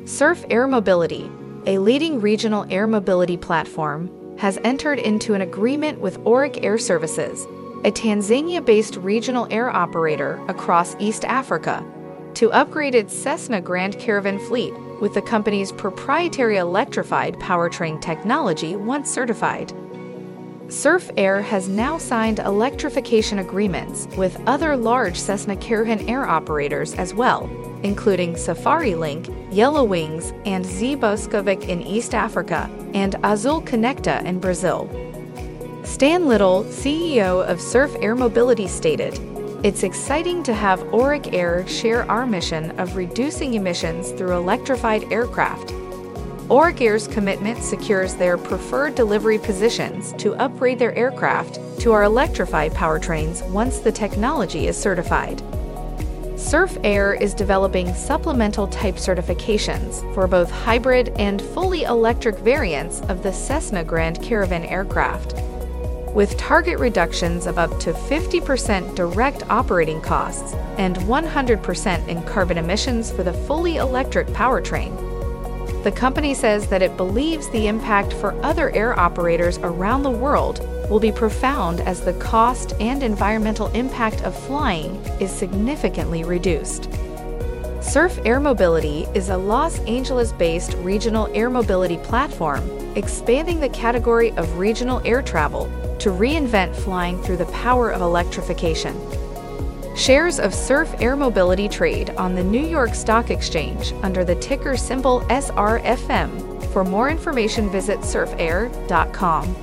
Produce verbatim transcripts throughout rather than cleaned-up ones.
Surf Air Mobility, a leading regional air mobility platform, has entered into an agreement with Auric Air Services, a Tanzania-based regional air operator across East Africa, to upgrade its Cessna Grand Caravan fleet with the company's proprietary electrified powertrain technology once certified. Surf Air has now signed electrification agreements with other large Cessna Caravan air operators as well, including Safari Link, Yellow Wings, and Zboskovic in East Africa, and Azul Conecta in Brazil. Stan Little, C E O of Surf Air Mobility, stated, "It's exciting to have Auric Air share our mission of reducing emissions through electrified aircraft. Auric Air's commitment secures their preferred delivery positions to upgrade their aircraft to our electrified powertrains once the technology is certified." Surf Air is developing supplemental type certifications for both hybrid and fully electric variants of the Cessna Grand Caravan aircraft. With target reductions of up to fifty percent direct operating costs and one hundred percent in carbon emissions for the fully electric powertrain. The company says that it believes the impact for other air operators around the world will be profound as the cost and environmental impact of flying is significantly reduced. Surf Air Mobility is a Los Angeles-based regional air mobility platform, expanding the category of regional air travel to reinvent flying through the power of electrification. Shares of Surf Air Mobility trade on the New York Stock Exchange under the ticker symbol S R F M. For more information, visit surf air dot com.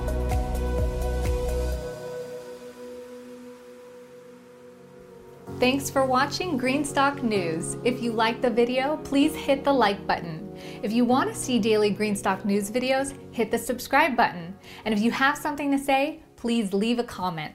Thanks for watching Greenstock News. If you liked the video, please hit the like button. If you want to see daily Greenstock News videos, hit the subscribe button. And if you have something to say, please leave a comment.